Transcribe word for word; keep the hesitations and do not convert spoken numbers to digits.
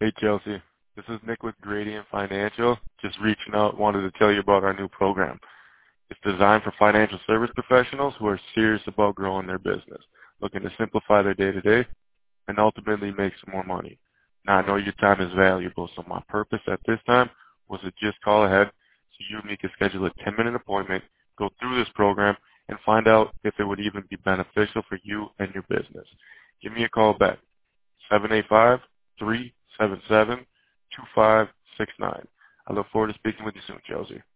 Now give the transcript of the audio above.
Hey, Chelsea. This is Nick with Gradient Financial. Just reaching out, wanted to tell you about our new program. It's designed for financial service professionals who are serious about growing their business, looking to simplify their day-to-day, and ultimately make some more money. Now, I know your time is valuable, so my purpose at this time was to just call ahead so you and me could schedule a ten-minute appointment, go through this program, and find out if it would even be beneficial for you and your business. Give me a call back, seven eight five, three seven seven, two five six nine. I look forward to speaking with you soon, Chelsea.